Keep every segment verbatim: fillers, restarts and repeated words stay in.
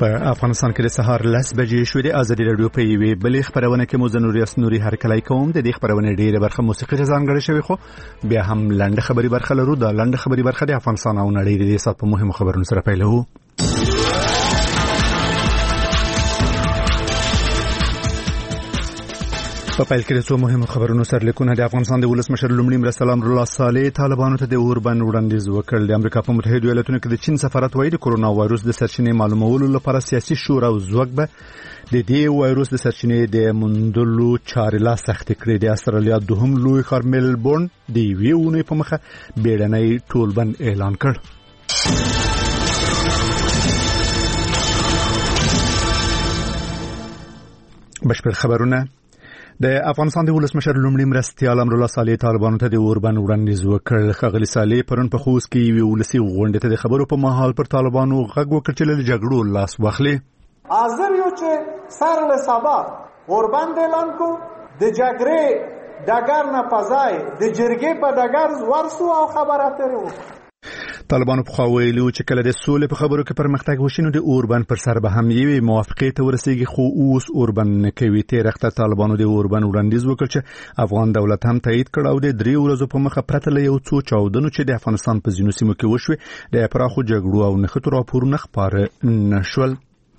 په افغانستان کې د سهار لس بجې شوې د ازادي راډیو په یوې بلې خبرونه کې مو زه نوري اسنوري هرکلی کوم. د دې خبرونه ډېره برخه موسیقي ته ځانګړې شوې، خو بیا هم لنډه خبري برخه لرو. دا لنډه خبري برخه د افغانستان او نړۍ د دې سات په مهمو خبرونو سره پیلوو. په پیل کې د څو مهمو خبرونو سرلیکونه. د افغانستان د ولسمشر لومړي مرستیال امرالله صالح طالبانو ته د اوربند وړاندیز وکړ. د امریکا په متحده ایالاتونو کې د چین سفارت وایي د کرونا وایروس د سرچینې معلومولو لپاره سیاسي شورا او ځواک به د دې وایروس د سرچینې د موندلو چارې لا سختې کړې. د استرالیا دوهم لوی ښار ملبورن د یوې اونۍ په مخه بیړنی ټولبند اعلان کړ. بشپړ خبرونه. د افغانستان د ولسمشر لومړي مرستیال امرالله صالح طالبانو ته د اوربند وړاندیز وکړ. ښاغلي صالح پرون په خوست کې یوې ولسي غونډې ته د خبرو په مهال پر طالبانو غږ وکړ چې له جګړو لاس واخلي. حاضر یو چې سر له سبا اوربند اعلان کو، د جګړې ډګر نه پځای د جرګې په ډګر ورسو او خبره اترې وکړو. طالبانو په ویلو چې کله د سولې په خبرو کې پرمختګ وشي نو د اوربند پر سر به هم یوې موافقې ته ورسیږي، خو اوس اوربند نه کوي. تېر وخت طالبانو د اوربند وړاندیز وکړ چې افغان دولت هم تایید کړ او د درې ورځو په مخه پرته له یو څو چاودنو چې د افغانستان په ځینو سیمو کې وشوې د پراخو جګړو او نښتو راپورونه خپاره نشول.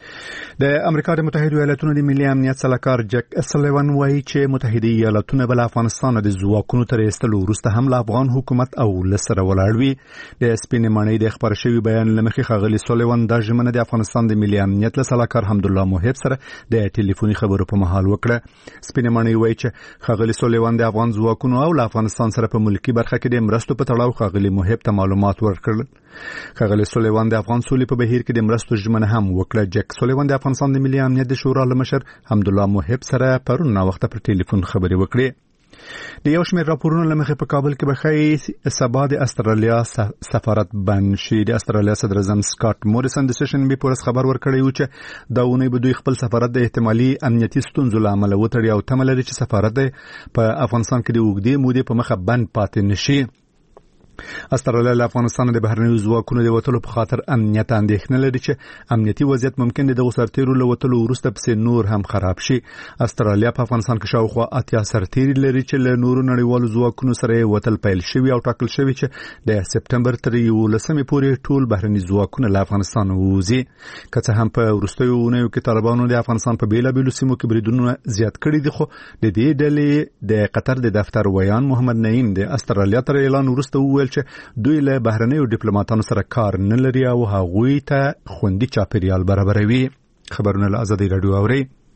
د امریکا د متحده ایالاتونو د ملي امنیت سلاکار جک سلیوان وایي چې متحده ایالاتونه بل افغانستان د ځواکونو تر ایستلو وروسته هم له افغان حکومت او لسره ولاړ وي. د سپینې ماڼۍ د خبر شوي بیان لمخې ښاغلي سلیوان دا ژمنه د افغانستان د ملي امنیت له سلاکار حمدالله محب سره د ټلیفوني خبرو په مهال وکړه. سپینې ماڼۍ وایي چې ښاغلي سلیوان د افغان ځواکونو او له افغانستان سره په ملکی برخه کې د مرستو په تړاو ښاغلي محب ته معلومات ورکړل. ښاغلي سلیوان د افغان سولې په بهیر کې د مرستو ژمنه هم وکړه. جک سلیوان د افغانستان د ملي امنیت د شورا له مشر حمدالله محب سره پرون وخت پر ټلیفون خبرې وکړې. د یو شمېر راپورونو له مخې په کابل کې به ښایي سبا د استرالیا سفارت بند شي. د استرالیا صدر اعظم سکاټ موریسن د سیشن بي پورس خبر ورکړی و چې دا اونۍ به دوی خپل سفارت د احتمالي امنیتي ستونزو له امله وتړي او تمه لري چې سفارت په افغانستان کې د اوږدې مودې په مخه بند پاتې نشي. استرالیا له افغانستان د بهرنیو ځواکونو د وتلو په خاطر امنیت اندېښنه لري چې امنیتي وضعیت ممکن د دغو سرتیرو له وتلو وروسته پسې نور هم خراب شي. استرالیا په افغانستان کې شاوخوا اتیا سرتیري لري چې له نورو نړیوالو ځواکونو سره وتل پیل شوي او ټاکل شوي چې د سپټمبر تر یولسمې پورې ټول بهرني ځواکونه له افغانستان ووځي. که څه هم په وروستیو اونیو کې طالبانو د افغانستان په بیلابیلو سیمو کې بریدونه زیات کړي دي، خو د دې ډلې د قطر د دفتر ویان محمد نعیم د استرالیا تر اعلان وروسته وویل چې دوی له بهرنیو ډیپلوماټانو سره کار نه لري او هغوی ته خوندي چاپیریال برابروي. خبرونه له ازادي راډیو اوري.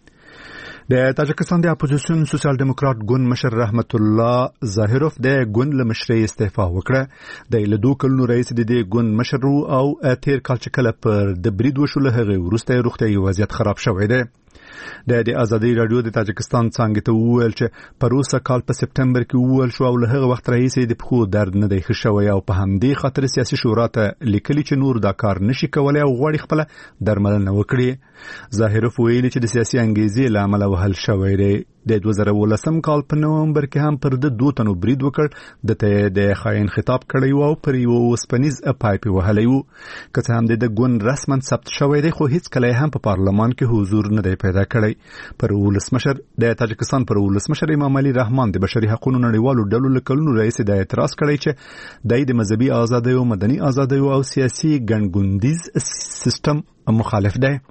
د تاجکستان د اپوزیسیون سوسیال دیموکرات ګوند مشر رحمت الله ظاهروف د ګوند له مشرۍ استعفا وکړه. د له دوه کلونو رئیس د دې ګوند مشر او تیر کال چې کله پر د برید وشو له هغه وروسته روغتیايي وضعیت خراب شوی دی. د ازادي راډیو د تاجکستان څنګه ته وویل چې پروسه کال په سپټمبر کې وویل شو او له هغه وخت راهیسې د پخو درد نه دی ښه شوی او په همدې خاطر سیاسي شورا ته لیکلي چې نور دا کار نشي کولای او غواړي خپله درملنه وکړي. ظاهروف ویلي چې د سیاسي انګیزې له امله وهل شوی دی. د دوه زره ولسم کال په نومبر کې هم پر د دوه تنو برید وکړ، د ته د خاين خطاب کړی او پر یو وسپنیز پایپ وهلی و. که څه هم د ګوند رسما ثبت شوی دی، خو هیڅ کله هم په پارلمان کې حضور نه دی پیدا کړی. پر ولسمشر د تاجکستان پر ولسمشر امام علي رحمان د بشري حقوقو نړیوالو ډلو له کلونو رئیس د اعتراض کړی چې دای د مذهبي ازادۍ او مدني ازادۍ او سیاسي ګڼګوندیز سیستم مخالف دی.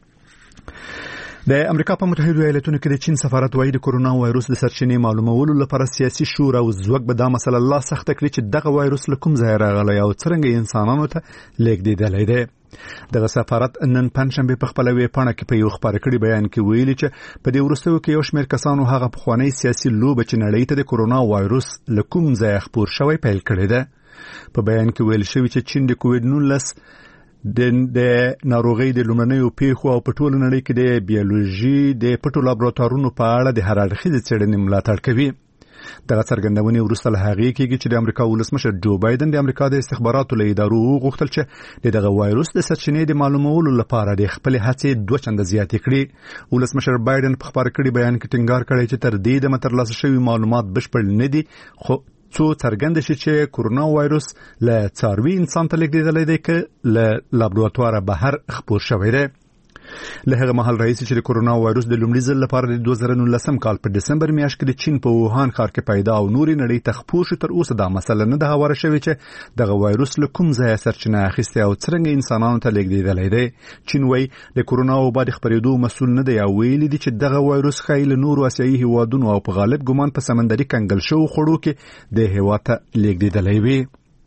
د امریکا په متحده ایالاتونو کې د چین سفارت وایي د کرونا وایروس د سرچینې معلومولو لپاره سیاسي شورا او ځواک به دا مسله لا سخت کړي چې دغه وایروس له کوم ځای راغلی او څرنګه انسانانو ته لیږدېدلی دی. دغه سفارت نن پنځشنبه په خپل ویب پاڼه کې په یو خبر کړي بیان کې ویلي چې په دې وروستیو کې یو شمېر کسانو هغه پخوانی سیاسي لوبه چې نړۍ ته د کرونا وایروس له کوم ځای خپور شوی پیل کړی دی. په بیان کې ویل شوی چې چین د کووډ نولس د د ناروغي د لومړنیو پیښو او په ټوله نړۍ کې د بیولوژي د پټو لابراتوارونو په اړه د هر اړخیزې څېړنې ملاتړ کوي. دغه څرګندونې وروسته له هغې کېږي چې د امریکا ولسمشر جو بایدن د امریکا د استخباراتو له ادارو وغوښتل چې د دغه وایروس د سرچینې د معلومولو لپاره د خپلې هڅې دوه چنده زیاتې کړي. ولسمشر بایدن په خپاره کړي بیان کې ټینګار کړی چې تر دې دمه ترلاسه شوي معلومات بشپړ نه دي، خو څو څرګند شي چې کرونا وایروس له څاروي انسان ته لیږدېدلی دی که له لابراتواره بهر خپور شوی دی. له هغه مهال رئیس چې د کورونا وایروس د لومړي ځل لپاره د دوه زره نولسم کال په دسمبر میاشت کې د چین په ووهان ښار کې پیدا او نوري نړۍ ته خپور شو، تر اوسه دا مسله نه ده هواره شوې چې دغه وایروس له کوم ځایه سرچینه اخیستې او څرنګه انسانانو ته لیږدېدلی دی. چین وایي د کورونا وبا د خپرېدو مسؤل نه دی او ویلي دي چې دغه وایروس ښایي له نورو اسیایي هیوادونو او په غالب ګمان په سمندري کنګل شوو خوړو کې د هېواد ته لیږدېدلی وي.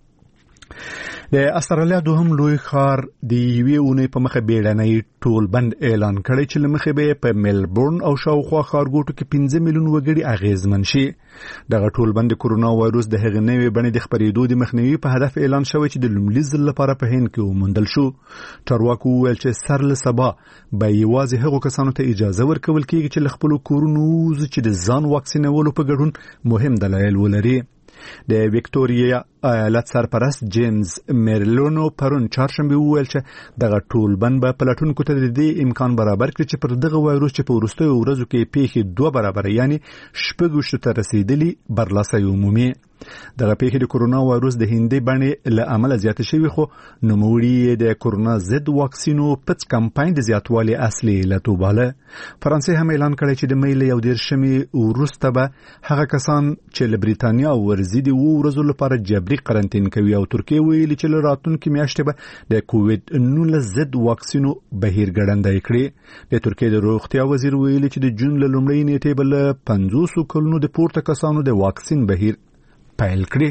د استرالیا دوهم لوی ښار د یوې اونۍ په مخه بیړنی ټولبند اعلان کړی چې له مخې به په ملبورن او شاوخوا ښارګوټو کې پنځه میلیون وګړي اغیزمن شي. دغه ټولبند د کورونا وایروس د هغې نوې بڼې د خپرېدو د مخنیوي په هدف اعلان شوی چې د لومړي ځل لپاره په هند کې وموندل شو. چارواکو وویل چې سر له سبا به یوازې هغو کسانو ته اجازه ورکول کېږي چې له خپلو کورونو ووځي چې د ځان واکسینولو په ګډون مهم دلایل ولري. د ویکټوریا ایالت سرپرست جیمز میرلونو پرون چهارشنبه وویل چې دغه ټولبند به پلټونکو ته د دې امکان برابر کړي چې پر دغه وایروس چې په وروستیو ورځو کې پیښې دوه برابره یعنی شپږ ویشتو ته رسیدلي برلاسه عمومي. دغه پیښې د کورونا وایروس د هندي بڼې له امله زیاته شوې، خو نوموړي د کورونا ضد واکسینو پڅ کمپاین د زیاتوالي اصلي علت وباله. فرانسې هم اعلان کړی چې د مې له یو دېرشمې وروسته به هغه کسان چې له بریتانیا ورځي د اووه ورځو لپاره جبري قرنطین کوي او ترکیه ویلي چې له راتلونکې میاشتې به د کووید نولس ضد واکسینو بهیر ګړندی کړي. د ترکیه د روغتیا وزیر ویلي چې د جون له لومړۍ نیټې به له پنځوسو کلونو د پورته کسانو د واکسین بهیر پیل کړي.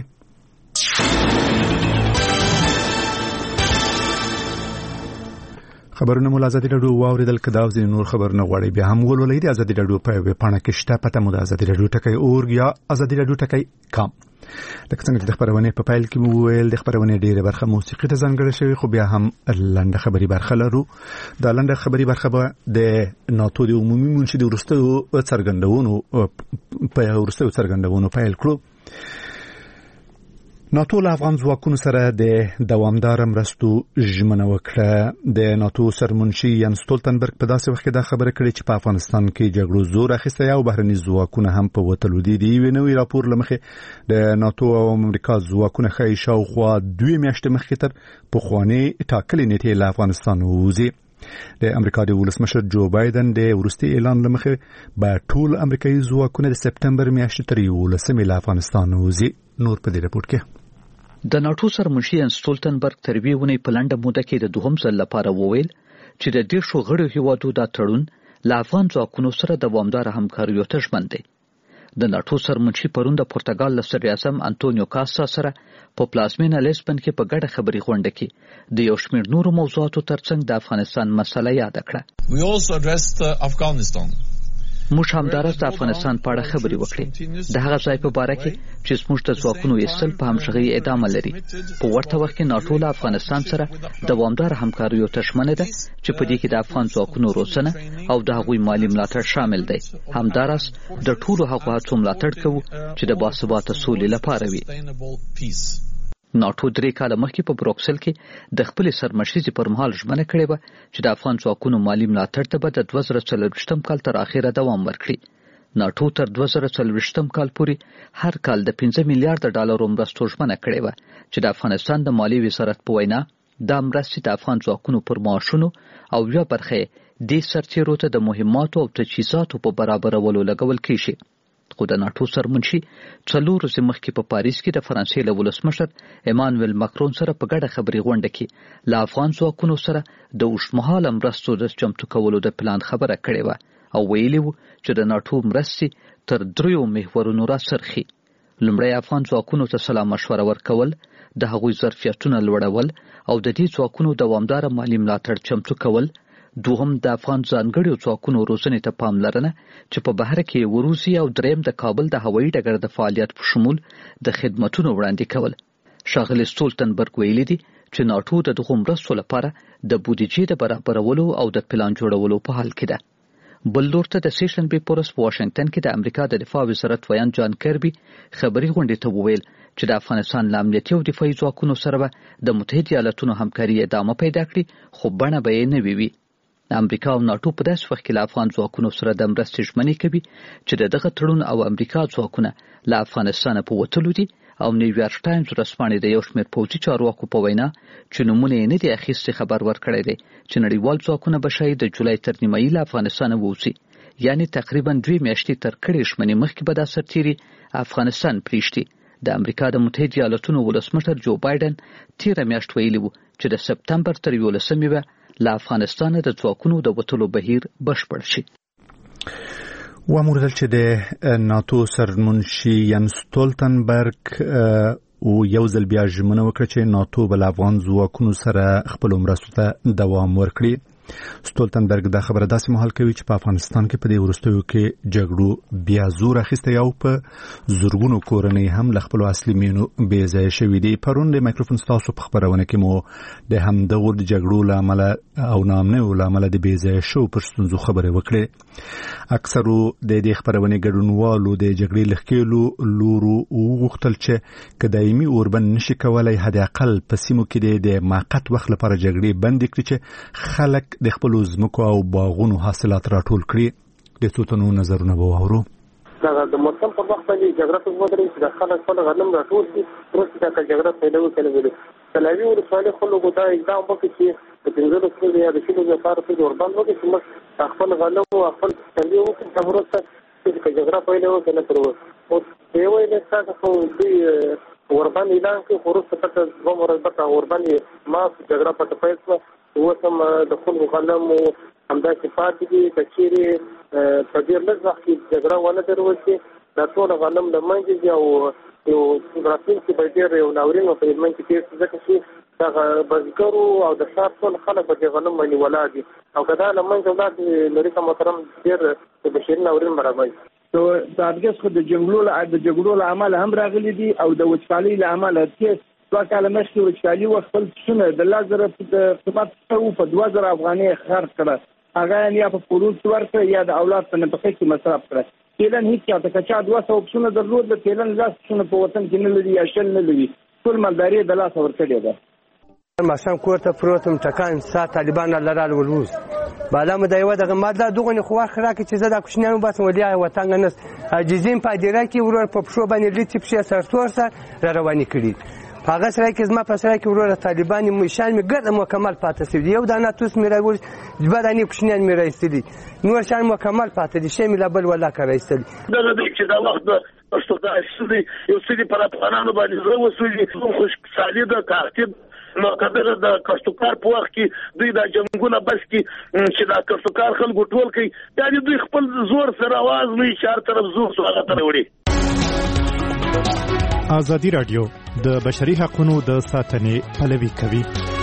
خبرونه مو ازادي راډیو واوریدل، کدا او ځینې نور خبرونه غواړي بیا هم ولولئ. د ازادي راډیو په ویب پاڼه کې شته، پته مو د ازادي راډیو ټکی اورګ یا ازادي راډیو ټکی کام. لکه څنګه چې د خبرونې په پیل کې مو ویل د خبرونې ډیره برخه موسیقي ته ځانګړې شوی، خو بیا هم لنډه خبري برخه لرو. دا لنډه خبري برخه به د ناتو د عمومي منشي د وروستیو څرګندونو په وروستیو څرګندونو پیل کړو. ناتو له افغان ځواکونو سره د دوامدار مرستو ژمنه وکړه. د ناتو سرمنشي ین سټولتنبرګ په داسې وخت کې دا خبره کړې چې په افغانستان کې جګړو زور اخیستی او بهرني ځواکونه هم په وتلو دي. د یوې نوې راپور له مخې د ناتو او امریکا ځواکونه ښایي شاوخوا دوې میاشتې مخکې تر پخوانۍ ټاکلې نیټې له افغانستان ووځي. د امریکا د ولسمشر جو بایدن د وروستي اعلان له مخې به ټول امریکایي ځواکونه د سپتمبر میاشتې تر یولسمې له افغانستان ووځي. نور په دې رپورټ کې د ناتو سرمنشي ین سټولتنبرګ تر یوې اونۍ په لنډه موده کې د دوهم ځل لپاره وویل چې د دېرشو غړو هیوادو دا تړون له افغان ځواکونو سره دوامداره همکاریو ته ژمن دی. د ناتو سرمنشي پرون د پرتګال له صدر اعظم انټونیو کاستا سره په پلازمینه لیسبن کې په ګډه خبري غونډه کې د یو شمېر نورو موضوعاتو ترڅنګ د افغانستان مسله یاد کړه. We also addressed Afghanistan. موږ همدارس د افغانستان په اړه خبرې وکړې، د هغه ځای په باره کې چې زموږ د ځواکونو ایستل په همغږۍ ادامه لري. په ورته وخت کې ناټو له افغانستان سره دوامداره همکاریو ته ژمنه ده چې په دې کې د افغان ځواکونو روزنه او د هغوی مالي ملاتړ شامل دی. همدارس د ټولو هغو هڅو ملاتړ کوو چې د باثباته سولې لپاره وي. ناټو درې کاله مخکې په بروکسل کې د خپل سرمشيزي پر مهال ژمنه کړې و چې د افغان ځواکونو مالي ملاتړ ته به د دوه زره څلوېښتم کال تر اخره دوام ورکړي. ناټو تر دوه زره څلوېښتم کال پورې هر کال د پنځه میلیارډ ډالرو مرستو ژمنه کړې و چې د افغانستان د مالي وزارت په وینا دا مرستې د افغان ځواکونو پر معاشونو او یو برخه د سرچینو ته د مهماتو او تجهیزاتو په برابرولو لګول کیږي. خو د ناټو سرمنشي څلور ورځې مخکې په پاریس کې د فرانسې له ولسمشر ایمانویل ماکرون سره په ګډه خبري غونډه کې له افغان ځواکونو سره د اوږدمهاله مرستو د چمتو کولو د پلان خبره کړې وه او ویلي وو چې د ناټو مرستې تر دریو محورونو راڅرخي. لومړی افغان ځواکونو ته سلا مشوره ورکول، د هغوی ظرفیتونه لوړول او د دې ځواکونو دوامداره مالي ملاتړ چمتو کول. دوهم د افغان ځانګړو ځواکونو روزنې ته پاملرنه چې په بهر کې وروزي او دریم د کابل د هوایي ډګر د فعالیت په شمول د خدماتونو وړاندې کول. ښاغلي سټولتنبرګ ویلي دي چې ناټو د دغو مرستو لپاره د بودیجې د برابرولو او د پلان جوړولو په حال کې ده. بل لور ته د سیشن بي پورس په واشنگټن کې د امریکا د دفاع وزارت ویان جان کربي خبري غونډې ته وویل چې د افغانستان له امنیتي او دفاعي ځواکونو سره به د متحده ایالاتونو همکاري ادامه پیدا کړي، خو بڼه به یې نوې وي. امریکا او ناتو په داسې وخت کې له افغان ځواکونو سره د مرستې ژمنې کوي چې دغه تړون او امریکا ځواکونه له افغانستانه په وتلو دي او نیویارک ټایمز ورځپاڼې د یو شمېر پوځي چارواکو په وینا چې نومونه یې نه دي اخیستي خبر ورکړی دی چې نړیوال ځواکونه به شاید د جولای تر نیمایي له افغانستانه ووځي، یعنی تقریبا دوی میاشتې تر کړې ژمنې مخکې به دا سرتیري افغانستان پریږدي. د امریکا د متحده ایالاتونو ولسمشر جو بایدن تیره میاشت ویلي وو چې د سپتمبر تر یولسمې به له افغانستانه د ځواکونو د وتلو بهیر بشپړ شي. واموردل چې د ناتو سرمنشي ین ستولتنبرګ او یو ځل بیا ژمنه وکړه چې ناتو به له افغان ځواکونو سره خپلو مرستو ته دوام ورکړي. ستولتنبرګ دا خبره داسې مهال کوي چې په افغانستان کې په دې وروستیو کې جګړو بیا زور اخیستی او په زرګونو کورنۍ هم له خپلو اصلي مینو بې ځایه شوي دي. پرون د مایکروفون ستاسو په خپرونه کې مو د همدغو د جګړو له امله او ناامنیو له امله د بې ځایه شوو پر ستونزو خبرې وکړې. اکثرو د دې خپرونې ګډونوالو د جګړې له ښکېلو لورو وغوښتل چې که دایمي اوربند نشي کولی حداقل په سیمو کې د موقت وخت لپاره جګړې بندې کړي چې خلک د خپلو ځمکو او باغونو حاصلات راټول کړي. د څو تنو نظرونه به واورو. دا د موسم په وخت باندې جګړه په وخت کې د خلک خپل غنم راټول کړي پروسه دا جګړه پیدا وکړي. کلاوی ورساله خلکو دا اقدام وکړي چې د پنځه سلو یا د شلو لپاره په اوربند وکړي چې خپل غنم او خپل څنګه وکړي دا ورسره چې جګړه پیدا وکړي پروسه او په وایي دا څنګه دوی اوربند اعلان کړي ورسره پته دوه ورځې اوربند ما جګړه پټه پیل کړه وسم د خلکو غنم همدا چې پاتې دي کچېرې په ډېر لږ وخت کې جګړه ونه دروي دا ټول غنم د منځ او یو راتلونکي به ډېر یو ناورین په منځ کې تیر ځکه چې دا بزګرو او د ښار ټول خلک په غنم باندې ولاړ دي او کدا له منځ ولات لري کوم محترم ډېر د بشري ناورین برابر نو دا د جنګلو د جګړو له امله هم راغلي دي او د وچکالۍ له امله چې دوه کاله مخکې وچکالي وخت خپل څونه د لازره په قیمت په دوه زره افغانۍ خرڅ کړه هغه یا په پروت ورکړه یا د اولاد په نفقه کې مصرف کړه. تیلن هیڅ یا د کچا دوه سوه څونه درلود د تیلن لاس څونه په وطن کې نه لري یا شل نه لري ټول مالداري د لاس ورکړي ده. ماشام کوته پروتم ټکان سات طالبان لرال ولوز بالا مدایو دغه ماده دغه خو خراکه چې زدا کوشنانو بس ولیا وطن نس عجزین پادیره کې ورور په پښو باندې لټی په سرتور سره رواني کړي. هغه سره کې زما په سره کې ورور طالبان مشان می ګرد مکمل پاتې سي یو د ناتوس می راول بدانی کوشنان می راستلی نور شان مکمل پاتې دي شی می لبل ولا کړایستلی دا د چې دا وخت پښتو دا سړي یو سړي پر افغانانو باندې زو وسوي خوش سالي د ترتیب نو کله د کشتکار په وخت کې دوی د جنگونه بس کې چې دا کشتکار خلکو ټول کوي یعنی دوی خپل زور سره आवाज نه اشاره طرف زور سره تر وړي. ازادي رادیو د بشري حقوقو د ساتنې پلوي کوي.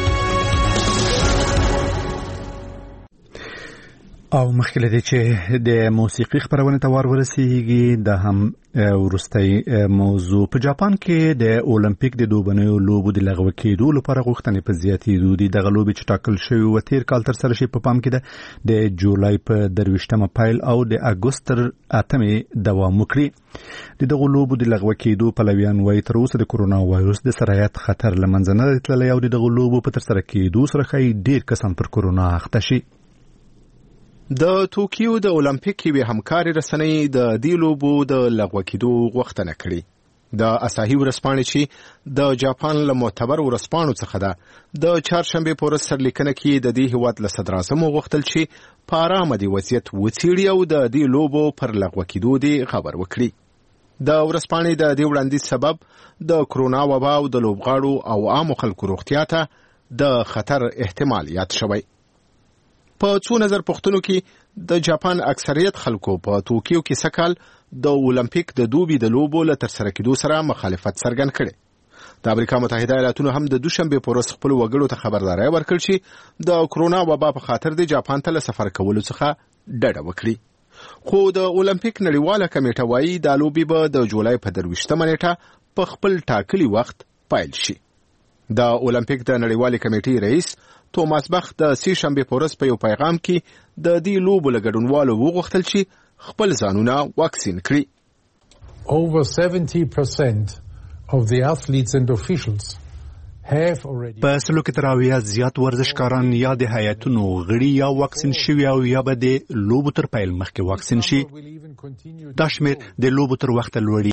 او مخکې لدې چې د موسیقي خبرونه ته ور ورسیږي د هم ورستۍ موضوع په جاپان کې د اولمپیک د دوبنیو لوبو د لغوه کېدو لپاره غوښتنې په زیاتېدو دي. دغه لوبې چې ټاکل شوې و تیر کال تر سره شي په پام کې ده د جولای په درویشتمه پیل او د اګوست تر اتمې دوام وکړي. د دغه لوبو د لغوه کېدو پلویان وایي تر اوسه د کورونا وایروس د سرایت خطر له منځه نه تللی او د دغه لوبو په ترسره کېدو سره ښایي ډېر کسان پر کورونا اخته شي. د توکیو د اولمپیک یوې همکاري رسنۍ د دې لوبو د لغوه کېدو غوښتنه کړې. د اساهي ورځپاڼې چې د جاپان له معتبر ورځپاڼو څخه ده د چهارشنبې په ورځ سرلیکنه کې د دې هیواد له صدراعظم غوښتل چې په ارامه دې وضعیت وڅېړي او د دې لوبو پر لغوه کېدو دې خبر وکړي. د ورځپاڼې د دې وړاندیز سبب د کرونا وبا او د لوبغاړو او عامو خلکو روغتیا ته د خطر احتمال یاد شوی. په څو نظر پوښتنو کې د جاپان اکثریت خلکو په توکیو کې سکهال د اولمپیک د دوبي د لوبو له ترسره کېدو سره مخالفت څرګند کړي. د امریکا متحده ایالاتونو هم د دوشنبې په ورځ خپلو وګړو ته خبرداری ورکړ چې د کرونا وبا په خاطر د جاپان ته له سفر کولو څخه ډډه وکړي. خو د اولمپیک نړیواله کمیټه وایي دا لوبې به د جولای په درویشتمه نیټه په خپل ټاکلي وخت پیل شي. د اولمپیک د نړیوالې کمیټې رئیس توماس بخ د سې شنبې په ورځ په یو پیغام کې د دې لوبو له ګډونوالو وغوښتل چې خپل ځانونه واکسین کړي. Over seventy percent of the athletes and officials په سلو کې تر اویا زیات ورزشکاران یا د هیئتونو غړي یا واکسین شوي او یا به د لوبو تر پیل مخکې واکسین شي. دا شمېر د لوبو تر وخته لوړي